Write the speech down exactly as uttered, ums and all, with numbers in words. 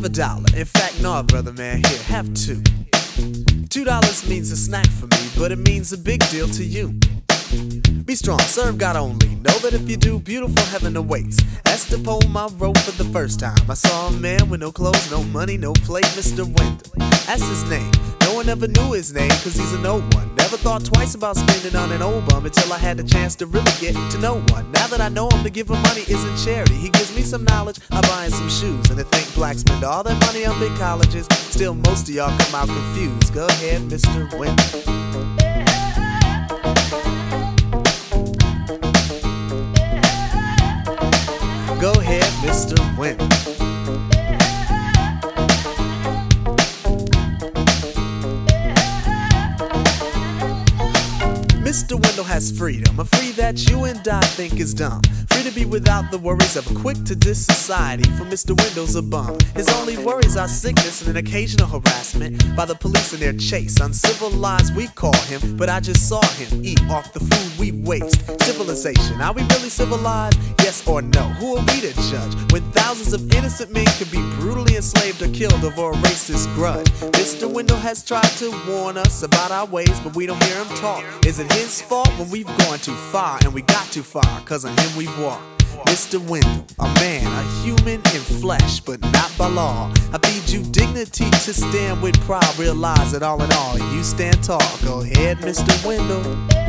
a dollar. In fact, no, brother man, here, have two. Two dollars means a snack for me, but it means a big deal to you. Be strong, serve God only. Know that if you do, beautiful heaven awaits. Esther pulled my rope for the first time. I saw a man with no clothes, no money, no plate, Mister Wendell. That's his name. No one ever knew his name, cause he's an old one. Never thought twice about spending on an old bum until I had the chance to really get to know one. Now that I know him, to give him money isn't charity. He gives me some knowledge, I buy him some shoes. And to think blacks spend all their money on big colleges, still most of y'all come out confused. Go ahead, Mister Wendell. Go ahead, Mister Wendell. Mister Wendell has freedom, a free that you and I think is dumb. Free to be without the worries of a quick-to-diss society, for Mister Wendell's a bum. His only worries are sickness and an occasional harassment by the police in their chase. Uncivilized we call him, but I just saw him eat off the food we waste. Civilization, are we really civilized? Yes or no? Who are we to judge when thousands of innocent men could be brutally enslaved or killed over a racist grudge? Mister Wendell has tried to warn us about our ways, but we don't hear him talk. Is it his fault when we've gone too far, and we got too far, cause on him we've walked? Mister Wendell, a man, a human in flesh, but not by law. I feed you dignity to stand with pride. Realize that all in all, you stand tall. Go ahead, Mister Wendell.